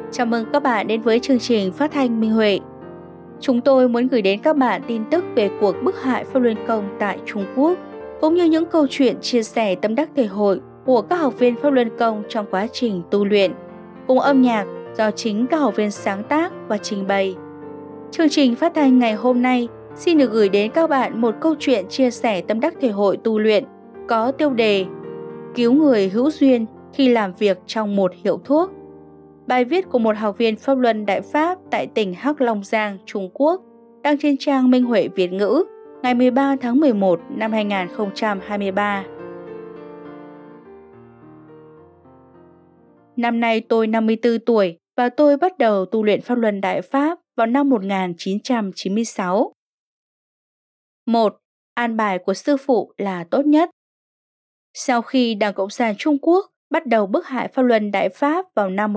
Chào mừng các bạn đến với chương trình phát thanh Minh Huệ. Chúng tôi muốn gửi đến các bạn tin tức về cuộc bức hại Pháp Luân Công tại Trung Quốc, cũng như những câu chuyện chia sẻ tâm đắc thể hội của các học viên Pháp Luân Công trong quá trình tu luyện, cùng âm nhạc do chính các học viên sáng tác và trình bày. Chương trình phát thanh ngày hôm nay xin được gửi đến các bạn một câu chuyện chia sẻ tâm đắc thể hội tu luyện có tiêu đề Cứu người hữu duyên khi làm việc trong một hiệu thuốc. Bài viết của một học viên Pháp Luân Đại Pháp tại tỉnh Hắc Long Giang, Trung Quốc, đăng trên trang Minh Huệ Việt ngữ ngày 13 tháng 11 năm 2023. Năm nay tôi 54 tuổi và tôi bắt đầu tu luyện Pháp Luân Đại Pháp vào năm 1996. 1. An bài của sư phụ là tốt nhất. Sau khi Đảng Cộng sản Trung Quốc bắt đầu bức hại Pháp Luân Đại Pháp vào năm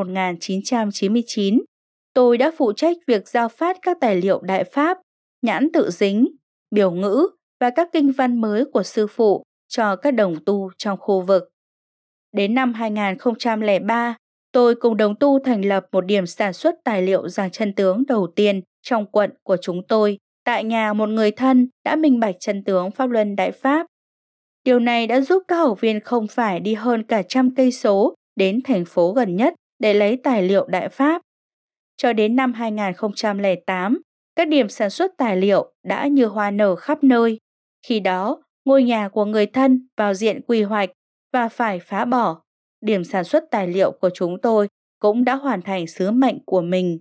1999, tôi đã phụ trách việc giao phát các tài liệu Đại Pháp, nhãn tự dính, biểu ngữ và các kinh văn mới của sư phụ cho các đồng tu trong khu vực. Đến năm 2003, tôi cùng đồng tu thành lập một điểm sản xuất tài liệu giảng chân tướng đầu tiên trong quận của chúng tôi tại nhà một người thân đã minh bạch chân tướng Pháp Luân Đại Pháp. Điều này đã giúp các học viên không phải đi hơn cả 100 cây số đến thành phố gần nhất để lấy tài liệu Đại Pháp. Cho đến năm 2008, các điểm sản xuất tài liệu đã như hoa nở khắp nơi. Khi đó, ngôi nhà của người thân vào diện quy hoạch và phải phá bỏ. Điểm sản xuất tài liệu của chúng tôi cũng đã hoàn thành sứ mệnh của mình.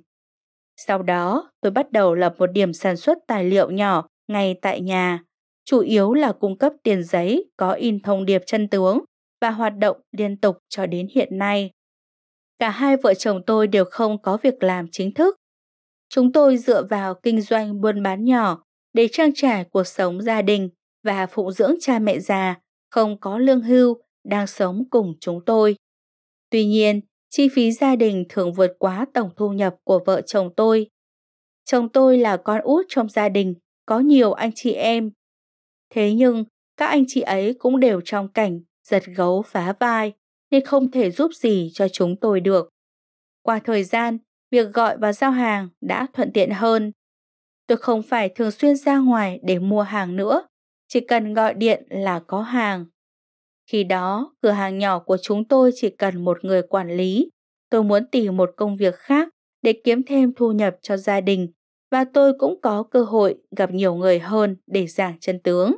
Sau đó, tôi bắt đầu lập một điểm sản xuất tài liệu nhỏ ngay tại nhà, chủ yếu là cung cấp tiền giấy có in thông điệp chân tướng và hoạt động liên tục cho đến hiện nay. Cả hai vợ chồng tôi đều không có việc làm chính thức. Chúng tôi dựa vào kinh doanh buôn bán nhỏ để trang trải cuộc sống gia đình và phụng dưỡng cha mẹ già, không có lương hưu, đang sống cùng chúng tôi. Tuy nhiên, chi phí gia đình thường vượt quá tổng thu nhập của vợ chồng tôi. Chồng tôi là con út trong gia đình, có nhiều anh chị em. Thế nhưng, các anh chị ấy cũng đều trong cảnh giật gấu phá vai, nên không thể giúp gì cho chúng tôi được. Qua thời gian, việc gọi và giao hàng đã thuận tiện hơn. Tôi không phải thường xuyên ra ngoài để mua hàng nữa, chỉ cần gọi điện là có hàng. Khi đó, cửa hàng nhỏ của chúng tôi chỉ cần một người quản lý. Tôi muốn tìm một công việc khác để kiếm thêm thu nhập cho gia đình, và tôi cũng có cơ hội gặp nhiều người hơn để giảng chân tướng.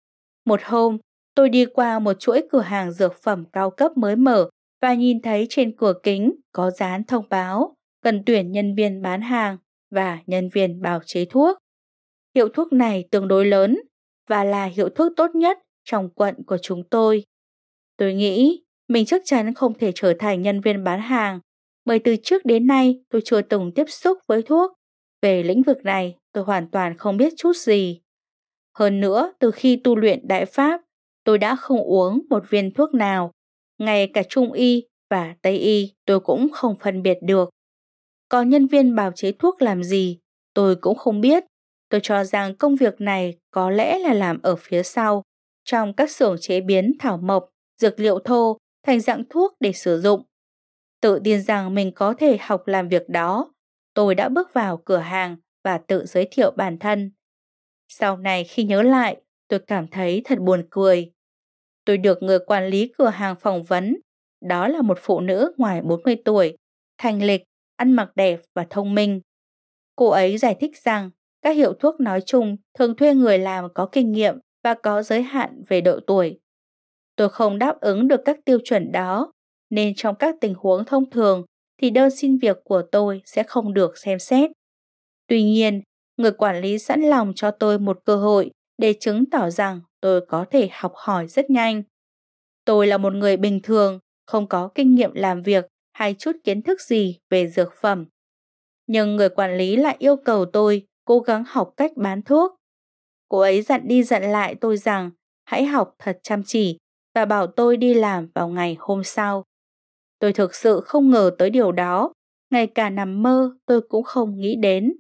Một hôm, tôi đi qua một chuỗi cửa hàng dược phẩm cao cấp mới mở và nhìn thấy trên cửa kính có dán thông báo cần tuyển nhân viên bán hàng và nhân viên bào chế thuốc. Hiệu thuốc này tương đối lớn và là hiệu thuốc tốt nhất trong quận của chúng tôi. Tôi nghĩ mình chắc chắn không thể trở thành nhân viên bán hàng, bởi từ trước đến nay tôi chưa từng tiếp xúc với thuốc. Về lĩnh vực này, tôi hoàn toàn không biết chút gì. Hơn nữa, từ khi tu luyện Đại Pháp, tôi đã không uống một viên thuốc nào. Ngay cả Trung y và Tây y tôi cũng không phân biệt được. Còn nhân viên bào chế thuốc làm gì, tôi cũng không biết. Tôi cho rằng công việc này có lẽ là làm ở phía sau, trong các xưởng chế biến thảo mộc, dược liệu thô thành dạng thuốc để sử dụng. Tự tin rằng mình có thể học làm việc đó, tôi đã bước vào cửa hàng và tự giới thiệu bản thân. Sau này khi nhớ lại, tôi cảm thấy thật buồn cười. Tôi được người quản lý cửa hàng phỏng vấn. Đó là một phụ nữ ngoài 40 tuổi, thanh lịch, ăn mặc đẹp và thông minh. Cô ấy giải thích rằng các hiệu thuốc nói chung thường thuê người làm có kinh nghiệm và có giới hạn về độ tuổi. Tôi không đáp ứng được các tiêu chuẩn đó, nên trong các tình huống thông thường thì đơn xin việc của tôi sẽ không được xem xét. Tuy nhiên, người quản lý sẵn lòng cho tôi một cơ hội để chứng tỏ rằng tôi có thể học hỏi rất nhanh. Tôi là một người bình thường, không có kinh nghiệm làm việc hay chút kiến thức gì về dược phẩm. Nhưng người quản lý lại yêu cầu tôi cố gắng học cách bán thuốc. Cô ấy dặn đi dặn lại tôi rằng hãy học thật chăm chỉ và bảo tôi đi làm vào ngày hôm sau. Tôi thực sự không ngờ tới điều đó, ngay cả nằm mơ tôi cũng không nghĩ đến.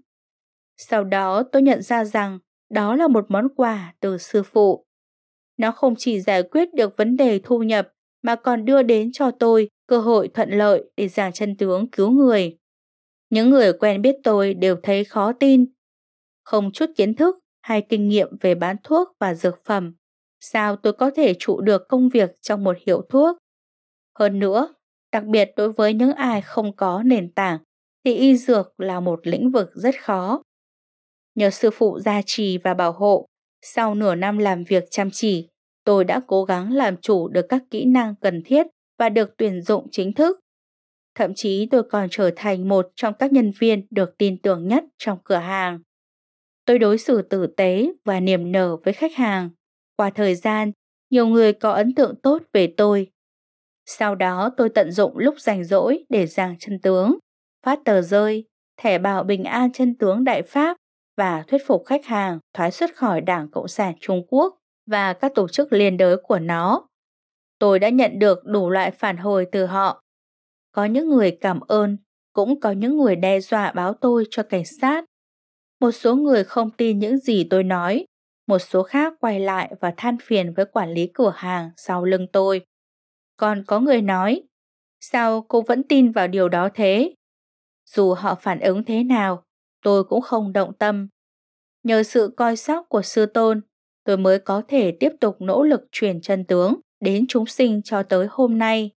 Sau đó tôi nhận ra rằng đó là một món quà từ sư phụ. Nó không chỉ giải quyết được vấn đề thu nhập mà còn đưa đến cho tôi cơ hội thuận lợi để giảng chân tướng cứu người. Những người quen biết tôi đều thấy khó tin. Không chút kiến thức hay kinh nghiệm về bán thuốc và dược phẩm, sao tôi có thể trụ được công việc trong một hiệu thuốc? Hơn nữa, đặc biệt đối với những ai không có nền tảng, thì y dược là một lĩnh vực rất khó. Nhờ sư phụ gia trì và bảo hộ, sau nửa năm làm việc chăm chỉ, tôi đã cố gắng làm chủ được các kỹ năng cần thiết và được tuyển dụng chính thức. Thậm chí tôi còn trở thành một trong các nhân viên được tin tưởng nhất trong cửa hàng. Tôi đối xử tử tế và niềm nở với khách hàng. Qua thời gian, nhiều người có ấn tượng tốt về tôi. Sau đó tôi tận dụng lúc rảnh rỗi để giảng chân tướng, phát tờ rơi, thẻ bào bình an chân tướng Đại Pháp và thuyết phục khách hàng thoái xuất khỏi Đảng Cộng sản Trung Quốc và các tổ chức liên đới của nó. Tôi đã nhận được đủ loại phản hồi từ họ. Có những người cảm ơn, cũng có những người đe dọa báo tôi cho cảnh sát. Một số người không tin những gì tôi nói, một số khác quay lại và than phiền với quản lý cửa hàng sau lưng tôi. Còn có người nói, sao cô vẫn tin vào điều đó thế? Dù họ phản ứng thế nào, tôi cũng không động tâm. Nhờ sự coi sóc của sư tôn, tôi mới có thể tiếp tục nỗ lực truyền chân tướng đến chúng sinh cho tới hôm nay.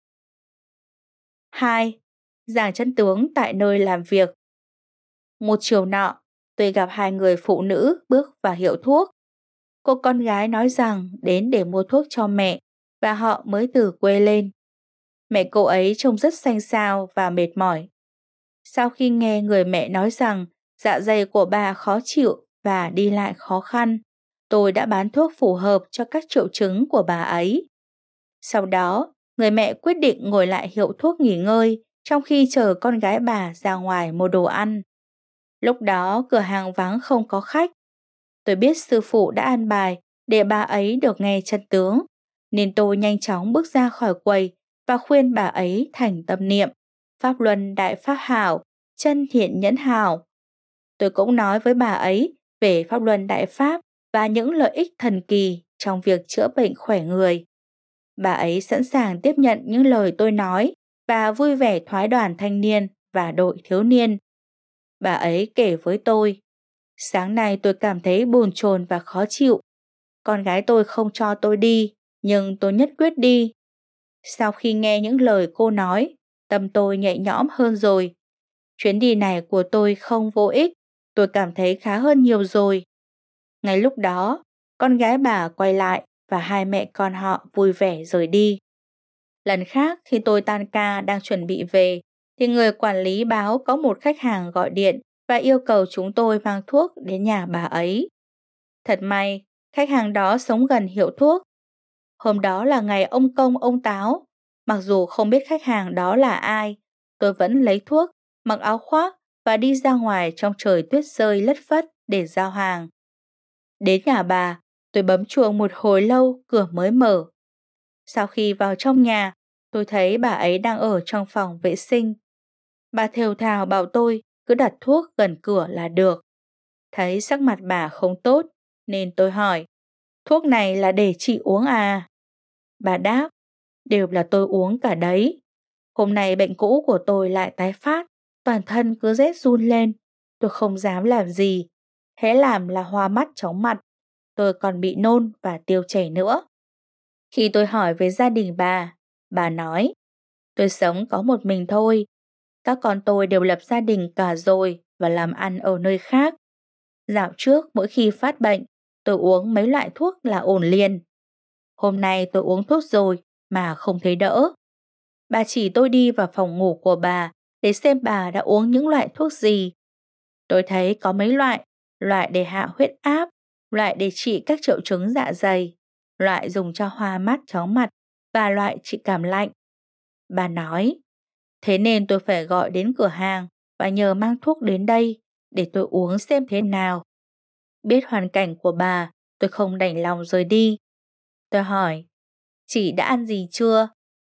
2. Giảng chân tướng tại nơi làm việc. Một chiều nọ, tôi gặp hai người phụ nữ bước vào hiệu thuốc. Cô con gái nói rằng đến để mua thuốc cho mẹ và họ mới từ quê lên. Mẹ cô ấy trông rất xanh xao và mệt mỏi. Sau khi nghe người mẹ nói rằng dạ dày của bà khó chịu và đi lại khó khăn, tôi đã bán thuốc phù hợp cho các triệu chứng của bà ấy. Sau đó, người mẹ quyết định ngồi lại hiệu thuốc nghỉ ngơi trong khi chờ con gái bà ra ngoài mua đồ ăn. Lúc đó cửa hàng vắng không có khách. Tôi biết sư phụ đã an bài để bà ấy được nghe chân tướng, nên tôi nhanh chóng bước ra khỏi quầy và khuyên bà ấy thành tâm niệm Pháp Luân Đại Pháp Hảo, chân thiện nhẫn hảo. Tôi cũng nói với bà ấy về Pháp Luân Đại Pháp và những lợi ích thần kỳ trong việc chữa bệnh khỏe người. Bà ấy sẵn sàng tiếp nhận những lời tôi nói và vui vẻ thoái đoàn thanh niên và đội thiếu niên. Bà ấy kể với tôi, sáng nay tôi cảm thấy bồn chồn và khó chịu. Con gái tôi không cho tôi đi, nhưng tôi nhất quyết đi. Sau khi nghe những lời cô nói, tâm tôi nhẹ nhõm hơn rồi. Chuyến đi này của tôi không vô ích, tôi cảm thấy khá hơn nhiều rồi. Ngay lúc đó, con gái bà quay lại và hai mẹ con họ vui vẻ rời đi. Lần khác khi tôi tan ca đang chuẩn bị về, thì người quản lý báo có một khách hàng gọi điện và yêu cầu chúng tôi mang thuốc đến nhà bà ấy. Thật may, khách hàng đó sống gần hiệu thuốc. Hôm đó là ngày ông Công ông Táo. Mặc dù không biết khách hàng đó là ai, tôi vẫn lấy thuốc, mặc áo khoác và đi ra ngoài trong trời tuyết rơi lất phất để giao hàng. Đến nhà bà, tôi bấm chuông một hồi lâu cửa mới mở. Sau khi vào trong nhà, tôi thấy bà ấy đang ở trong phòng vệ sinh. Bà thều thào bảo tôi cứ đặt thuốc gần cửa là được. Thấy sắc mặt bà không tốt, nên tôi hỏi, thuốc này là để chị uống à? Bà đáp, đều là tôi uống cả đấy. Hôm nay bệnh cũ của tôi lại tái phát, toàn thân cứ rét run lên. Tôi không dám làm gì, hễ làm là hoa mắt chóng mặt. Tôi còn bị nôn và tiêu chảy nữa. Khi tôi hỏi về gia đình bà nói, tôi sống có một mình thôi. Các con tôi đều lập gia đình cả rồi và làm ăn ở nơi khác. Dạo trước mỗi khi phát bệnh, tôi uống mấy loại thuốc là ổn liền. Hôm nay tôi uống thuốc rồi mà không thấy đỡ. Bà chỉ tôi đi vào phòng ngủ của bà để xem bà đã uống những loại thuốc gì. Tôi thấy có mấy loại để hạ huyết áp, loại để trị các triệu chứng dạ dày, loại dùng cho hoa mắt chóng mặt và loại trị cảm lạnh. Bà nói, thế nên tôi phải gọi đến cửa hàng và nhờ mang thuốc đến đây để tôi uống xem thế nào. Biết hoàn cảnh của bà, tôi không đành lòng rời đi. Tôi hỏi, chị đã ăn gì chưa?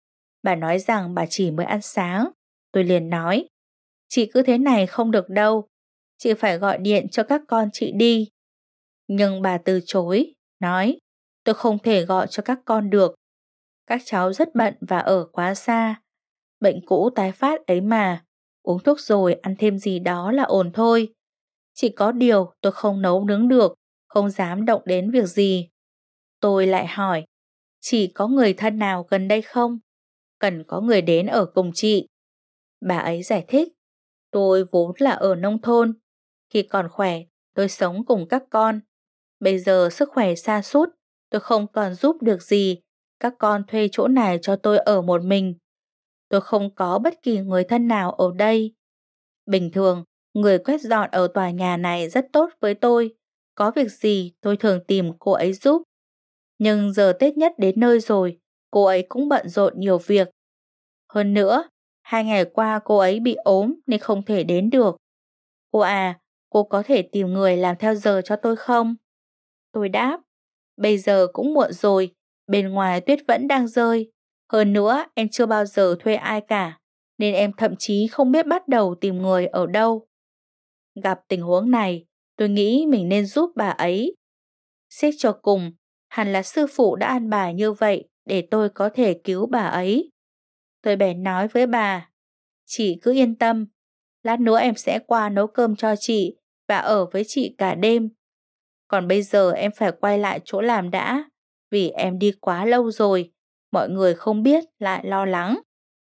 Bà nói rằng bà chỉ mới ăn sáng. Tôi liền nói, chị cứ thế này không được đâu. Chị phải gọi điện cho các con chị đi. Nhưng bà từ chối, nói, tôi không thể gọi cho các con được. Các cháu rất bận và ở quá xa. Bệnh cũ tái phát ấy mà. Uống thuốc rồi ăn thêm gì đó là ổn thôi. Chỉ có điều tôi không nấu nướng được, không dám động đến việc gì. Tôi lại hỏi, chị có người thân nào gần đây không? Cần có người đến ở cùng chị. Bà ấy giải thích, tôi vốn là ở nông thôn. Khi còn khỏe, tôi sống cùng các con. Bây giờ sức khỏe sa sút, tôi không còn giúp được gì. Các con thuê chỗ này cho tôi ở một mình. Tôi không có bất kỳ người thân nào ở đây. Bình thường, người quét dọn ở tòa nhà này rất tốt với tôi. Có việc gì tôi thường tìm cô ấy giúp. Nhưng giờ Tết nhất đến nơi rồi, cô ấy cũng bận rộn nhiều việc. Hơn nữa, 2 ngày qua cô ấy bị ốm nên không thể đến được. Cô có thể tìm người làm theo giờ cho tôi không? Tôi đáp, bây giờ cũng muộn rồi, bên ngoài tuyết vẫn đang rơi. Hơn nữa, em chưa bao giờ thuê ai cả, nên em thậm chí không biết bắt đầu tìm người ở đâu. Gặp tình huống này, tôi nghĩ mình nên giúp bà ấy. Xét cho cùng, hẳn là sư phụ đã an bài như vậy để tôi có thể cứu bà ấy. Tôi bèn nói với bà, chị cứ yên tâm, lát nữa em sẽ qua nấu cơm cho chị và ở với chị cả đêm. Còn bây giờ em phải quay lại chỗ làm đã, vì em đi quá lâu rồi, mọi người không biết lại lo lắng.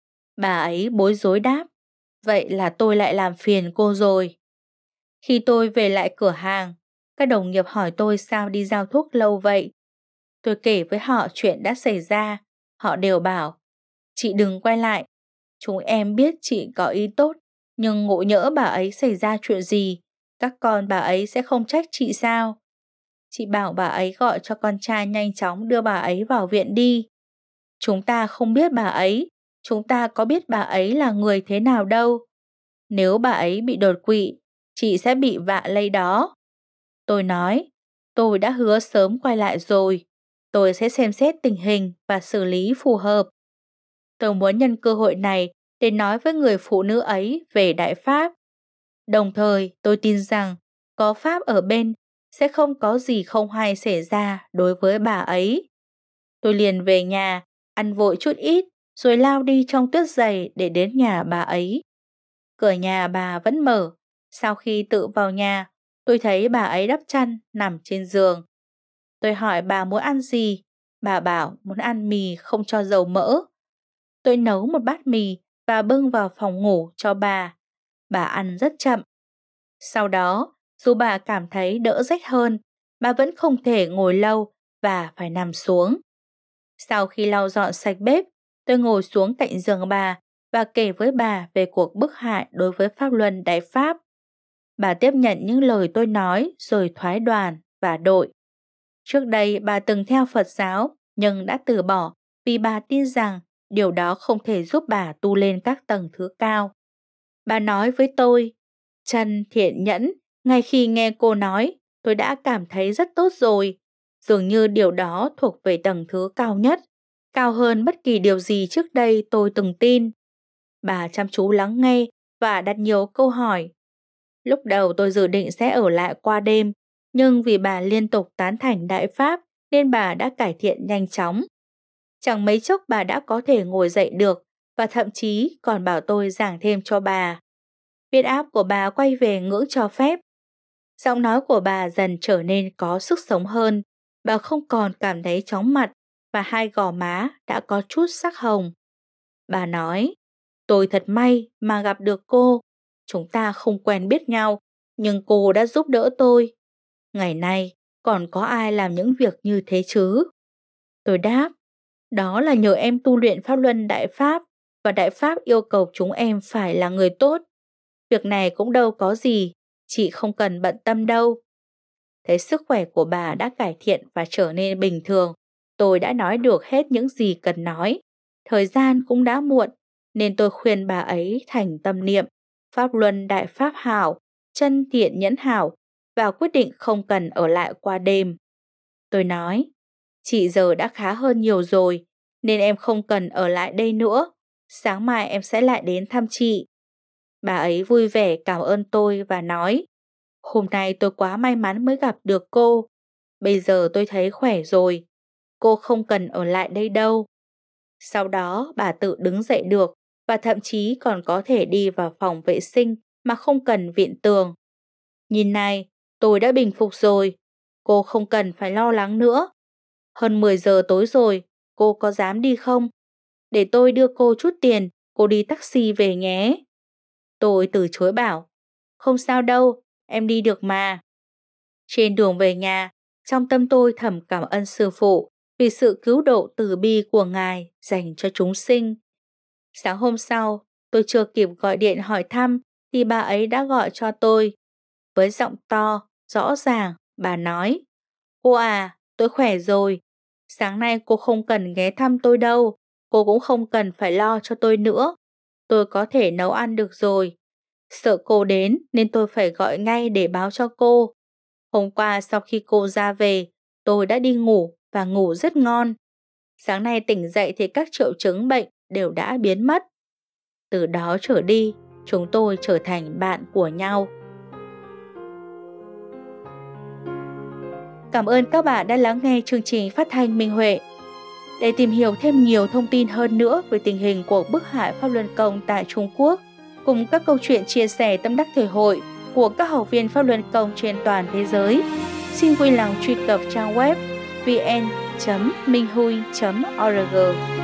Bà ấy bối rối đáp, vậy là tôi lại làm phiền cô rồi. Khi tôi về lại cửa hàng, các đồng nghiệp hỏi tôi sao đi giao thuốc lâu vậy. Tôi kể với họ chuyện đã xảy ra, họ đều bảo, chị đừng quay lại. Chúng em biết chị có ý tốt, nhưng ngộ nhỡ bà ấy xảy ra chuyện gì, các con bà ấy sẽ không trách chị sao? Chị bảo bà ấy gọi cho con trai nhanh chóng đưa bà ấy vào viện đi. Chúng ta không biết bà ấy, chúng ta có biết bà ấy là người thế nào đâu. Nếu bà ấy bị đột quỵ, chị sẽ bị vạ lây đó. Tôi nói, tôi đã hứa sớm quay lại rồi. Tôi sẽ xem xét tình hình và xử lý phù hợp. Tôi muốn nhân cơ hội này để nói với người phụ nữ ấy về Đại Pháp. Đồng thời tôi tin rằng có Pháp ở bên sẽ không có gì không hay xảy ra đối với bà ấy. Tôi liền về nhà, ăn vội chút ít rồi lao đi trong tuyết dày để đến nhà bà ấy. Cửa nhà bà vẫn mở. Sau khi tự vào nhà, tôi thấy bà ấy đắp chăn nằm trên giường. Tôi hỏi bà muốn ăn gì? Bà bảo muốn ăn mì không cho dầu mỡ. Tôi nấu một bát mì và bưng vào phòng ngủ cho bà. Bà ăn rất chậm. Sau đó, dù bà cảm thấy đỡ rách hơn, bà vẫn không thể ngồi lâu và phải nằm xuống. Sau khi lau dọn sạch bếp, tôi ngồi xuống cạnh giường bà và kể với bà về cuộc bức hại đối với pháp luân Đại Pháp. Bà tiếp nhận những lời tôi nói rồi thoái đoàn và đội. Trước đây bà từng theo Phật giáo nhưng đã từ bỏ vì bà tin rằng điều đó không thể giúp bà tu lên các tầng thứ cao. Bà nói với tôi, Trân thiện nhẫn, ngay khi nghe cô nói, tôi đã cảm thấy rất tốt rồi. Dường như điều đó thuộc về tầng thứ cao nhất, cao hơn bất kỳ điều gì trước đây tôi từng tin. Bà chăm chú lắng nghe và đặt nhiều câu hỏi. Lúc đầu tôi dự định sẽ ở lại qua đêm, nhưng vì bà liên tục tán thành Đại Pháp nên bà đã cải thiện nhanh chóng. Chẳng mấy chốc bà đã có thể ngồi dậy được và thậm chí còn bảo tôi giảng thêm cho bà. Huyết áp của bà quay về ngưỡng cho phép. Giọng nói của bà dần trở nên có sức sống hơn. Bà không còn cảm thấy chóng mặt và hai gò má đã có chút sắc hồng. Bà nói, tôi thật may mà gặp được cô. Chúng ta không quen biết nhau, nhưng cô đã giúp đỡ tôi. Ngày nay, còn có ai làm những việc như thế chứ? Tôi đáp, đó là nhờ em tu luyện Pháp Luân Đại Pháp và Đại Pháp yêu cầu chúng em phải là người tốt. Việc này cũng đâu có gì, chị không cần bận tâm đâu. Thấy sức khỏe của bà đã cải thiện và trở nên bình thường, tôi đã nói được hết những gì cần nói. Thời gian cũng đã muộn, nên tôi khuyên bà ấy thành tâm niệm, Pháp Luân Đại Pháp hảo, chân thiện nhẫn hảo và quyết định không cần ở lại qua đêm. Tôi nói, chị giờ đã khá hơn nhiều rồi, nên em không cần ở lại đây nữa. Sáng mai em sẽ lại đến thăm chị. Bà ấy vui vẻ cảm ơn tôi và nói, hôm nay tôi quá may mắn mới gặp được cô. Bây giờ tôi thấy khỏe rồi. Cô không cần ở lại đây đâu. Sau đó bà tự đứng dậy được và thậm chí còn có thể đi vào phòng vệ sinh mà không cần viện tường. Nhìn này, tôi đã bình phục rồi. Cô không cần phải lo lắng nữa. Hơn 10 giờ tối rồi, cô có dám đi không? Để tôi đưa cô chút tiền, cô đi taxi về nhé. Tôi từ chối bảo, không sao đâu, em đi được mà. Trên đường về nhà, trong tâm tôi thầm cảm ơn sư phụ vì sự cứu độ từ bi của Ngài dành cho chúng sinh. Sáng hôm sau, tôi chưa kịp gọi điện hỏi thăm thì bà ấy đã gọi cho tôi. Với giọng to, rõ ràng, bà nói, cô à, tôi khỏe rồi. Sáng nay cô không cần ghé thăm tôi đâu, cô cũng không cần phải lo cho tôi nữa. Tôi có thể nấu ăn được rồi. Sợ cô đến nên tôi phải gọi ngay để báo cho cô. Hôm qua sau khi cô ra về, tôi đã đi ngủ và ngủ rất ngon. Sáng nay tỉnh dậy thì các triệu chứng bệnh đều đã biến mất. Từ đó trở đi, chúng tôi trở thành bạn của nhau. Cảm ơn các bạn đã lắng nghe chương trình phát thanh Minh Huệ. Để tìm hiểu thêm nhiều thông tin hơn nữa về tình hình cuộc bức hại Pháp Luân Công tại Trung Quốc, cùng các câu chuyện chia sẻ tâm đắc thời hội của các học viên Pháp Luân Công trên toàn thế giới, xin vui lòng truy cập trang web vn.minhui.org.